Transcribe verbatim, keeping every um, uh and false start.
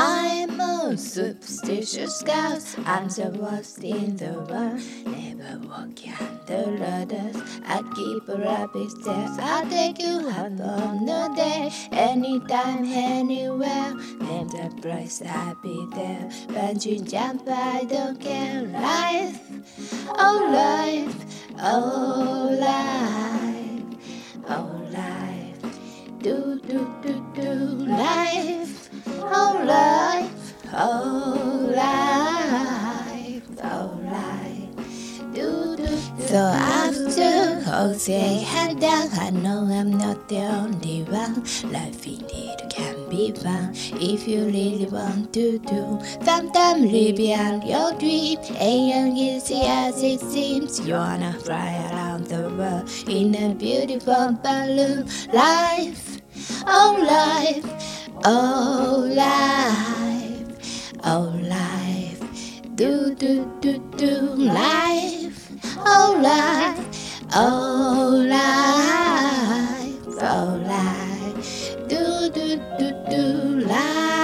I'm a superstitious girl. I'm the worst in the world. Never walk under ladders. I keep a rabbit stairs. I'll take you out on the day. Anytime, anywhere. Name the place, I'll be there. Bungee jump, I don't care. Life, oh life, oh life, oh life. Do do do do life. Oh life, oh life, oh life, do do. So after Jose had done, I know I'm not the only one. Life indeed can be fun if you really want to do. Sometimes live beyond your dream, ain't easy as it seems. You wanna fly around the world in a beautiful balloon. Life, oh life. Oh life, oh life, do do do do life, oh life, oh life, oh life, do do do do life.